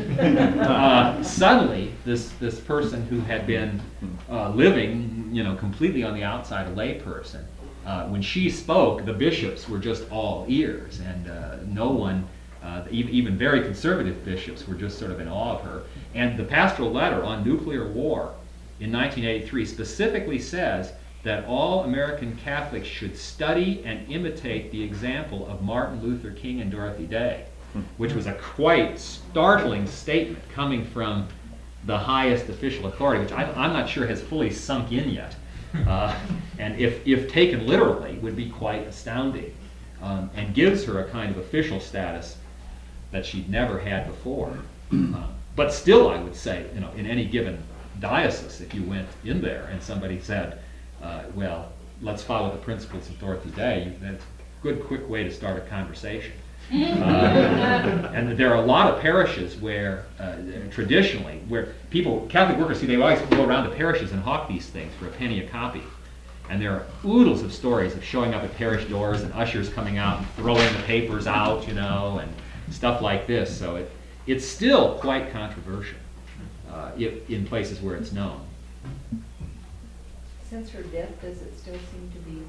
uh, suddenly this this person who had been uh, living, you know, completely on the outside, a lay person, uh, when she spoke, the bishops were just all ears, and uh, no one Uh, even, even very conservative bishops were just sort of in awe of her. And the pastoral letter on nuclear war in nineteen eighty-three specifically says that all American Catholics should study and imitate the example of Martin Luther King and Dorothy Day, which was a quite startling statement coming from the highest official authority, which I, I'm not sure has fully sunk in yet. Uh, and if, if taken literally, would be quite astounding, um, and gives her a kind of official status that she'd never had before. Uh, but still, I would say, you know, in any given diocese, if you went in there and somebody said, uh, well, let's follow the principles of Dorothy Day, that's a good, quick way to start a conversation. Uh, and there are a lot of parishes where, uh, traditionally, where people, Catholic workers, see, they always go around to parishes and hawk these things for a penny a copy. And there are oodles of stories of showing up at parish doors and ushers coming out and throwing the papers out, you know, and stuff like this. So it, it's still quite controversial uh, if, in places where it's known. Since her death, does it still seem to be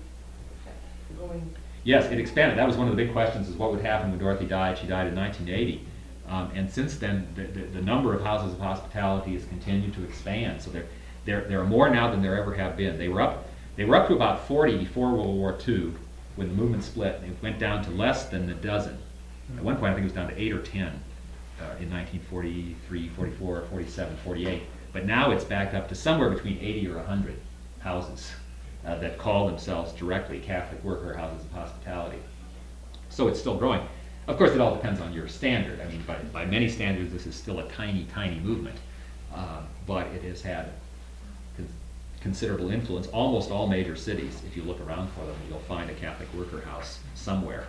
going? Yes, it expanded. That was one of the big questions, is what would happen when Dorothy died. She died in nineteen eighty. Um, and since then, the, the, the number of houses of hospitality has continued to expand. So there, there, there are more now than there ever have been. They were up, they were up to about forty before World War Two, when the movement split. It went down to less than a dozen. At one point, I think it was down to eight or ten uh, in nineteen forty-three, forty-four, forty-seven, forty-eight. But now it's back up to somewhere between eighty or one hundred houses uh, that call themselves directly Catholic worker houses of hospitality. So it's still growing. Of course, it all depends on your standard. I mean, by, by many standards, this is still a tiny, tiny movement. Uh, but it has had con- considerable influence. Almost all major cities, if you look around for them, you'll find a Catholic worker house somewhere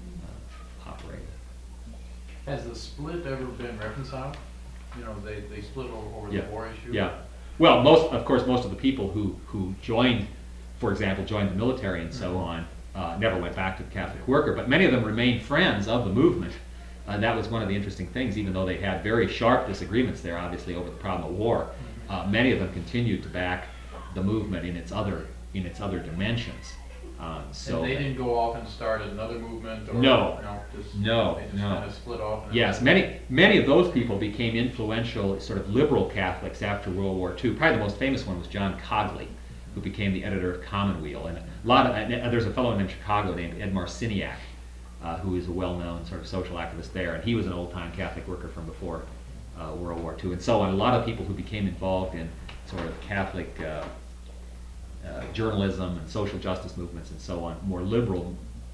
uh, operating. Has the split ever been reconciled? You know, they, they split over, over Yeah. the war issue? Yeah. Well, most, of course, most of the people who, who joined, for example, joined the military and so on, uh, never went back to the Catholic worker, but many of them remained friends of the movement. And that was one of the interesting things, even though they had very sharp disagreements there, obviously, over the problem of war. Uh, many of them continued to back the movement in its other, in its other dimensions. Um, so And they didn't go off and start another movement? Or, No. no, just, No, they just no. kind of split off? and- Yes, many many of those people became influential sort of liberal Catholics after World War Two. Probably the most famous one was John Cogley, who became the editor of Commonweal. And a lot of and there's a fellow in Chicago named Ed Marciniak, uh, who is a well-known sort of social activist there, and he was an old-time Catholic worker from before uh, World War Two, and so on. A lot of people who became involved in sort of Catholic uh, uh, journalism and social justice movements and so on, more liberal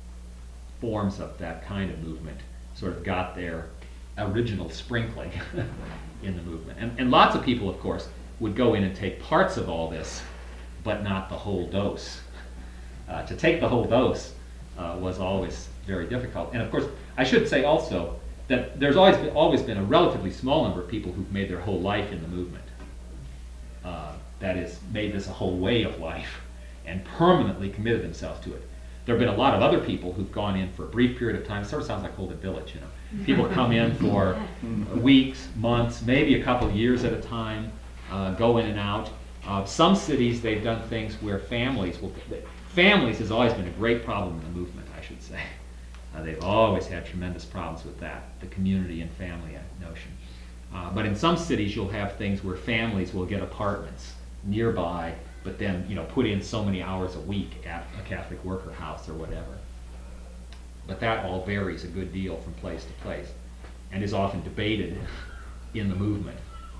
forms of that kind of movement, sort of got their original sprinkling in the movement. And, and lots of people, of course, would go in and take parts of all this, but not the whole dose. Uh, to take the whole dose uh, was always very difficult. And of course, I should say also that there's always been, always been a relatively small number of people who've made their whole life in the movement. Uh, that is, made this a whole way of life and permanently committed themselves to it. There have been a lot of other people who've gone in for a brief period of time. It sort of sounds like Holden Village, you know. People come in for weeks, months, maybe a couple of years at a time, uh, go in and out. Uh, some cities, they've done things where families will... Families has always been a great problem in the movement, I should say. Uh, they've always had tremendous problems with that, the community and family notion. Uh, but in some cities, you'll have things where families will get apartments nearby, but then, you know, put in so many hours a week at a Catholic worker house or whatever. But that all varies a good deal from place to place and is often debated in the movement.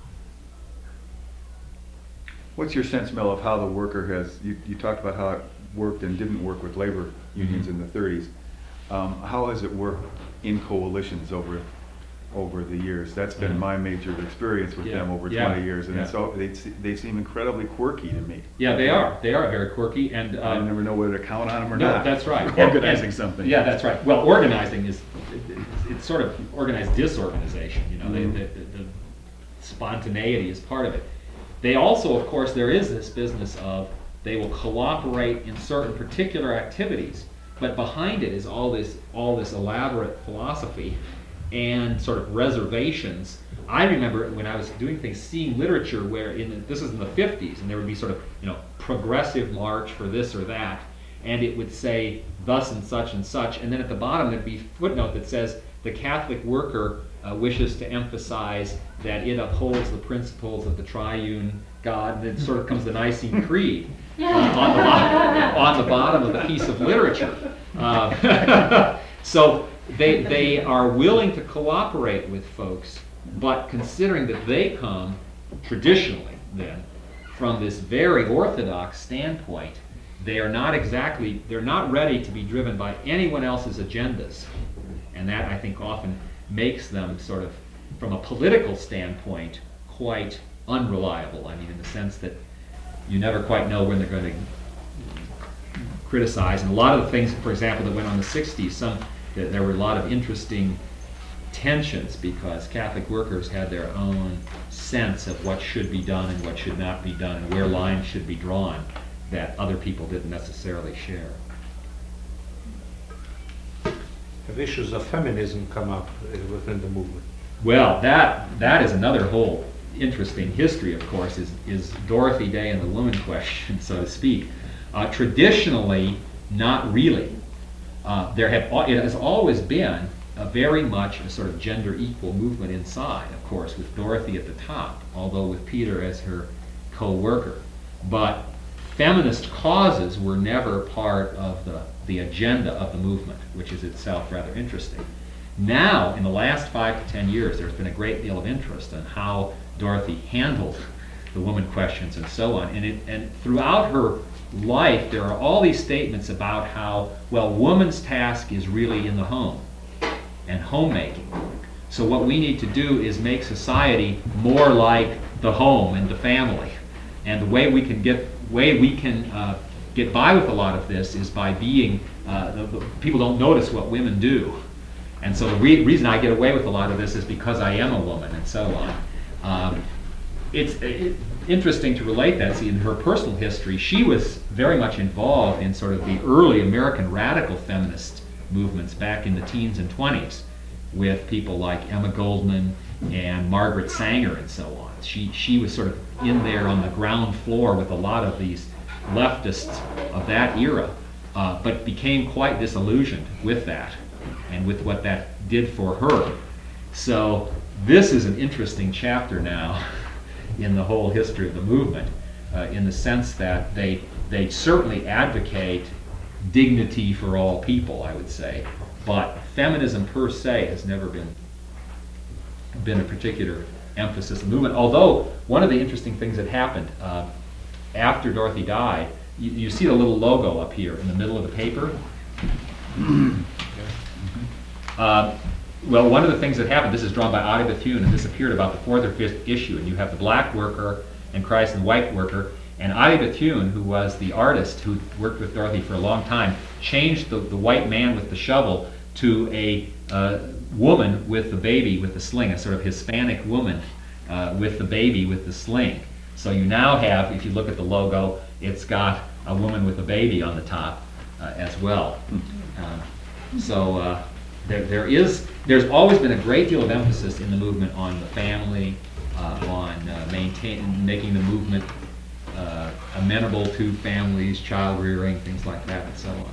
What's your sense, Mel, of how the worker has, you, you talked about how it worked and didn't work with labor unions Mm-hmm. in the thirties. Um, how has it worked in coalitions over over the years? That's been Mhm. my major experience with Yeah, them over yeah, twenty years, and yeah. it's all, they, se- they seem incredibly quirky to me. Yeah, they are. They are very quirky, and I um, never know whether to count on them or no, not. that's right. Organizing And- something. Yeah, that's right. Well, organizing is it- it's, it's sort of organized disorganization. You know, Mhm. they, the, the, the spontaneity is part of it. They also, of course, there is this business of they will cooperate in certain particular activities, but behind it is all this all this elaborate philosophy and sort of reservations. I remember when I was doing things, seeing literature where in the, this is in the fifties, and there would be sort of, you know, progressive march for this or that, and it would say thus and such and such, and then at the bottom there'd be a footnote that says the Catholic worker uh, wishes to emphasize that it upholds the principles of the triune God, and it sort of comes the Nicene Creed uh, on, the bo- on the bottom of the piece of literature. Uh, so they, they are willing to cooperate with folks, but considering that they come traditionally then from this very orthodox standpoint, they are not exactly, they're not ready to be driven by anyone else's agendas. And that, I think, often makes them sort of, from a political standpoint, quite unreliable. I mean, in the sense that you never quite know when they're going to criticize. And a lot of the things, for example, that went on in the sixties, some, that there were a lot of interesting tensions because Catholic workers had their own sense of what should be done and what should not be done and where lines should be drawn that other people didn't necessarily share. Have issues of feminism come up uh, within the movement? Well, that that is another whole interesting history, of course, is, is Dorothy Day and the woman question, so to speak. Uh, traditionally, not really. Uh, there have al- it has always been a very much a sort of gender equal movement inside, of course, with Dorothy at the top, although with Peter as her co-worker. But feminist causes were never part of the, the agenda of the movement, which is itself rather interesting. Now, in the last five to ten years, there's been a great deal of interest in how Dorothy handled the woman questions and so on. And, it, and throughout her life, there are all these statements about how, well, woman's task is really in the home and homemaking. So what we need to do is make society more like the home and the family. And the way we can get way we can uh, get by with a lot of this is by being uh, the, the, people don't notice what women do. And so the re- reason I get away with a lot of this is because I am a woman and so on. Um, it's it, interesting to relate that. See, in her personal history, she was very much involved in sort of the early American radical feminist movements back in the teens and twenties with people like Emma Goldman and Margaret Sanger and so on. She, she was sort of in there on the ground floor with a lot of these leftists of that era, uh, but became quite disillusioned with that and with what that did for her. So this is an interesting chapter now in the whole history of the movement, uh, in the sense that they they certainly advocate dignity for all people, I would say, but feminism per se has never been been a particular emphasis of the movement. Although one of the interesting things that happened uh, after Dorothy died, you, you see the little logo up here in the middle of the paper. Uh, well, one of the things that happened, this is drawn by Ottie Bethune, and this appeared about the fourth or fifth issue, and you have the black worker and Christ and the white worker, and Ottie Bethune, who was the artist who worked with Dorothy for a long time, changed the, the white man with the shovel to a uh, woman with the baby with the sling, a sort of Hispanic woman uh, with the baby with the sling. So you now have, if you look at the logo, it's got a woman with a baby on the top uh, as well. Uh, so uh, there, there is, there's always been a great deal of emphasis in the movement on the family, uh, on uh, maintain, making the movement uh, amenable to families, child rearing, things like that, and so on.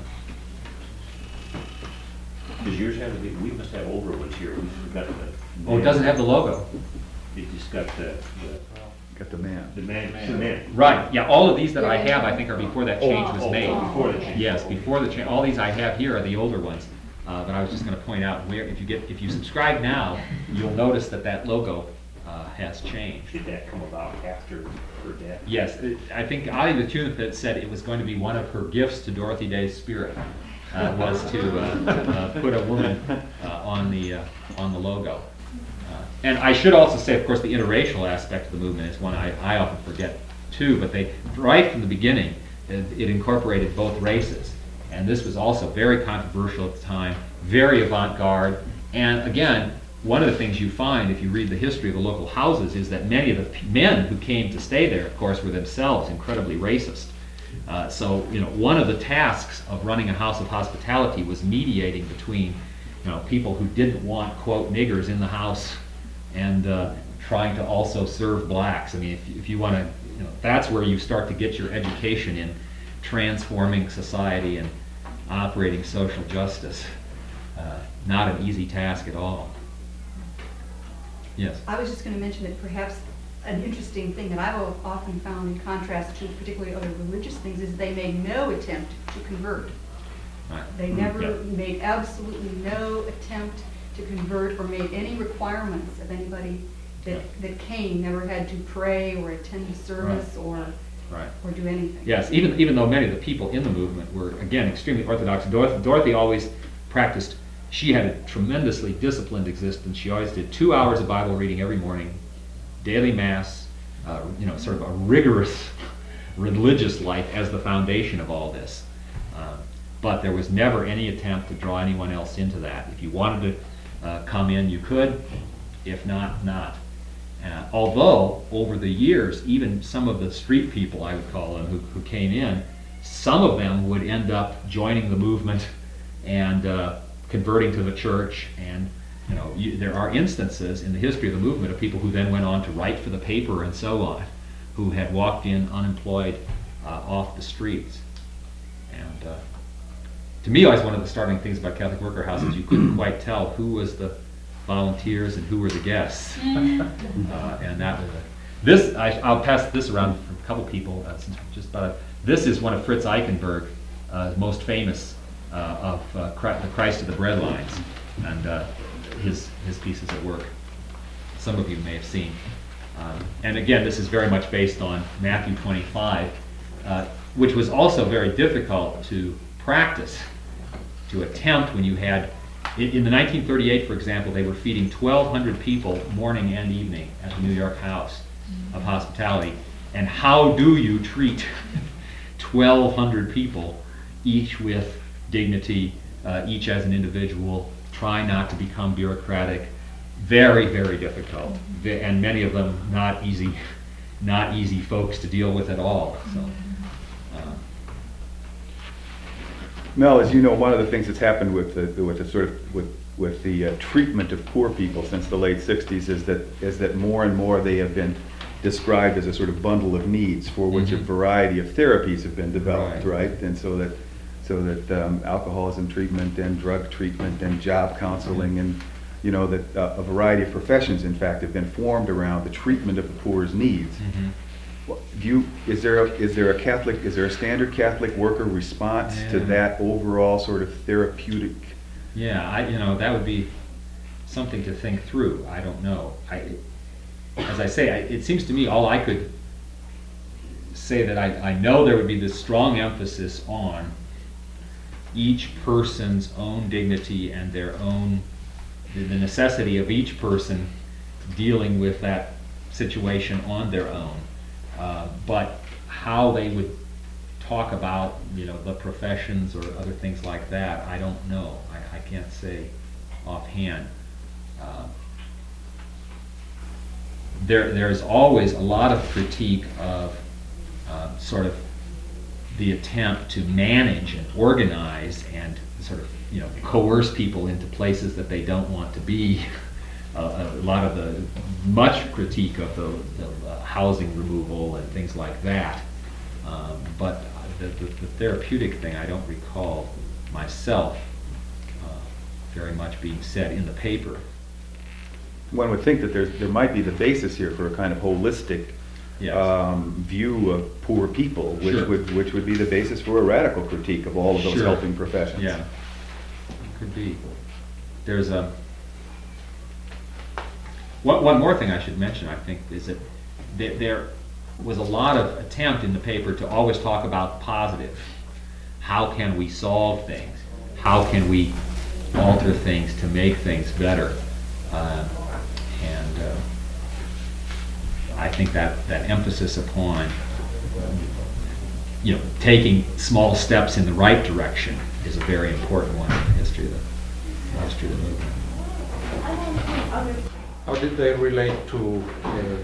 Does yours have, the- we must have older ones here, we've got the. Oh, it doesn't have the logo. It just got the, Got the man. the, the man, the man. Right, yeah, all of these that I have, I think, are before that change was Oh, made. before the change. Yes, before the change. All these I have here are the older ones. Uh, but I was just going to point out where, if you get, if you subscribe now, you'll notice that that logo uh, has changed. Did that come about after her death? Yes, it, I think Ottie Bethune had said it was going to be one of her gifts to Dorothy Day's spirit, uh, was to uh, uh, put a woman uh, on the uh, on the logo. Uh, and I should also say, of course, the interracial aspect of the movement is one I, I often forget too. But they, right from the beginning, it, it incorporated both races, and this was also very controversial at the time, very avant-garde. And again, one of the things you find if you read the history of the local houses is that many of the p- men who came to stay there, of course, were themselves incredibly racist. Uh, so, you know, one of the tasks of running a house of hospitality was mediating between, you know, people who didn't want, quote, niggers in the house and uh, trying to also serve blacks. I mean, if, if you want to, you know, that's where you start to get your education in transforming society and operating social justice. Uh, not an easy task at all. Yes. I was just going to mention that perhaps an interesting thing that I've o- often found in contrast to particularly other religious things is they made no attempt to convert. Right. They Mm, never yeah. made absolutely no attempt to convert or made any requirements of anybody that, that came, never had to pray or attend a service or, Right. or do anything. Yes, even, even though many of the people in the movement were, again, extremely orthodox. Dorothy, Dorothy always practiced, she had a tremendously disciplined existence. She always did two hours of Bible reading every morning, daily mass, uh, you know, sort of a rigorous religious life as the foundation of all this. Uh, but there was never any attempt to draw anyone else into that. If you wanted to uh, come in, you could. If not, not. Uh, although, over the years, even some of the street people, I would call them, who, who came in, some of them would end up joining the movement and uh, converting to the church. And you know, you, there are instances in the history of the movement of people who then went on to write for the paper and so on, who had walked in unemployed uh, off the streets. And uh, to me, always one of the startling things about Catholic Worker House is you couldn't quite tell who was the volunteers and who were the guests. uh, and that was a, this, I, I'll pass this around for a couple people. Uh, since just about a, this is one of Fritz Eichenberg's uh, most famous uh, of uh, Christ, the Christ of the Bread Lines, and uh, his his pieces of work. Some of you may have seen. Um, and again, this is very much based on Matthew twenty-five, uh, which was also very difficult to practice, to attempt when you had. In, in the nineteen thirty-eight, for example, they were feeding twelve hundred people morning and evening at the New York House of Hospitality. And how do you treat twelve hundred people, each with dignity, uh, each as an individual? Try not to become bureaucratic. Very, very difficult, Ve- and many of them not easy, not easy folks to deal with at all. So, uh, Mel, as you know, one of the things that's happened with the, with the sort of, with, with the uh, treatment of poor people since the late sixties is that, is that more and more they have been described as a sort of bundle of needs for which a Mhm. variety of therapies have been developed, Right. right? And so that, so that um, alcoholism treatment and drug treatment and job counseling and, you know, that uh, a variety of professions, in fact, have been formed around the treatment of the poor's needs. mhm. Well, Do you, is there, a- is there a Catholic, is there a standard Catholic worker response to Yeah. that overall sort of therapeutic? Yeah, I, you know, that would be something to think through. I don't know. I, as I say, I, it seems to me all I could say that I, I know there would be this strong emphasis on each person's own dignity and their own, the the necessity of each person dealing with that situation on their own. Uh, but how they would talk about, you know, the professions or other things like that, I don't know. I, I can't say offhand. Uh, there, there's always a lot of critique of uh, sort of the attempt to manage and organize and sort of, you know, coerce people into places that they don't want to be. Uh, a lot of the, much critique of the, the uh, housing removal and things like that. Um, but the, the, the therapeutic thing, I don't recall myself uh, very much being said in the paper. One would think that there's, there might be the basis here for a kind of holistic Yes. um, view of poor people, which Sure. would, which would be the basis for a radical critique of all of those Sure. helping professions. Yeah, could be. There's a, one, one more thing I should mention, I think, is that there, there was a lot of attempt in the paper to always talk about positive. How can we solve things? How can we alter things to make things better? Uh, and uh, I think that, that emphasis upon, you know, taking small steps in the right direction is a very important one in the history of the, history of the movement. How did they relate to uh,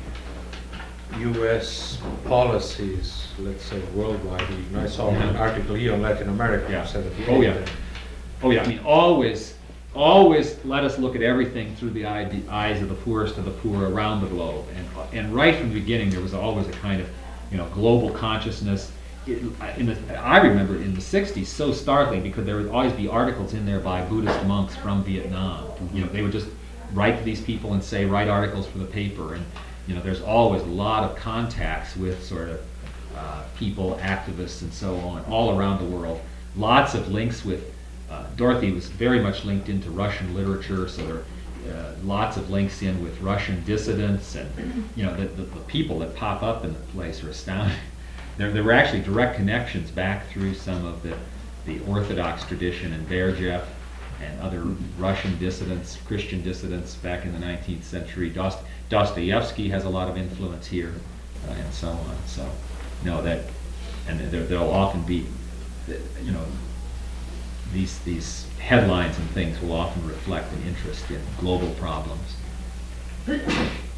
U S policies, let's say worldwide? Even I saw an Yeah. article here on Latin America Yeah. from seventy-eight. Oh, yeah. Oh, yeah, I mean, always, always let us look at everything through the eye- the eyes of the poorest of the poor around the globe. And, and right from the beginning, there was always a kind of, you know, global consciousness it, in the, I remember in the sixties so startling because there would always be articles in there by Buddhist monks from Vietnam. You know, they would just write to these people and say, write articles for the paper. And, you know, there's always a lot of contacts with sort of uh, people, activists, and so on, all around the world. Lots of links with, uh, Dorothy was very much linked into Russian literature, so there uh, lots of links in with Russian dissidents, and, you know, the, the, the people that pop up in the place are astounding. There, there were actually direct connections back through some of the, the Orthodox tradition in Berjev and other Russian dissidents, Christian dissidents back in the nineteenth century. Dost, Dostoevsky has a lot of influence here, uh, and so on. So, no, that, and there, there'll often be, you know, these these headlines and things will often reflect an interest in global problems. Any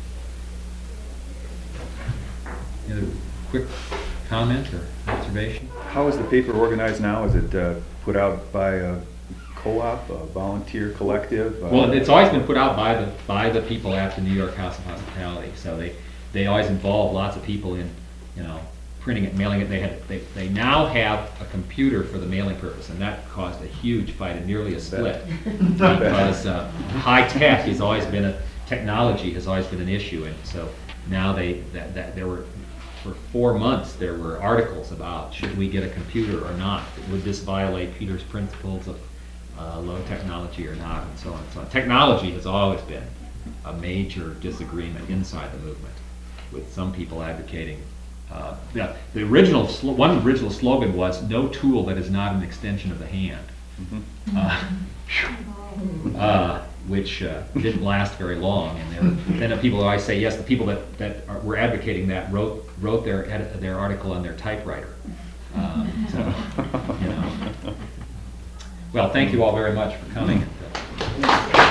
other quick comment or observation? How is the paper organized now? Is it uh, put out by a co-op, a volunteer collective? Uh, Well, it's always been put out by the by the people at the New York House of Hospitality. So they they always involve lots of people in, you know, printing it, mailing it. They had they they now have a computer for the mailing purpose, and that caused a huge fight and nearly a split because uh, high tech has always been a technology has always been an issue, and so now they that, that there were. For four months, there were articles about should we get a computer or not? Would this violate Peter's principles of uh, low technology or not? And so on and so on. Technology has always been a major disagreement inside the movement, with some people advocating. Uh, the, the original sl- one original slogan was "No tool that is not an extension of the hand," Mm-hmm. uh, uh, which uh, didn't last very long. And there were, then the people always say, yes, the people that, that are, were advocating that wrote wrote their edit, their article on their typewriter. Um, so, you know. Well, thank you all very much for coming.